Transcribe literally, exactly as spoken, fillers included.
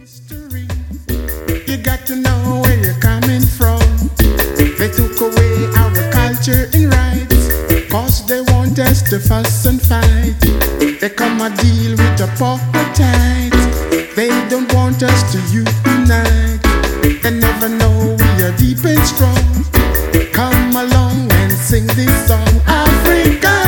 History, you got to know where you're coming from. They took away our culture and rights, cause they want us to fuss and fight. They come and deal with the apartheid. They don't want us to unite. They never know we are deep and strong. Come along and sing this song, Africa.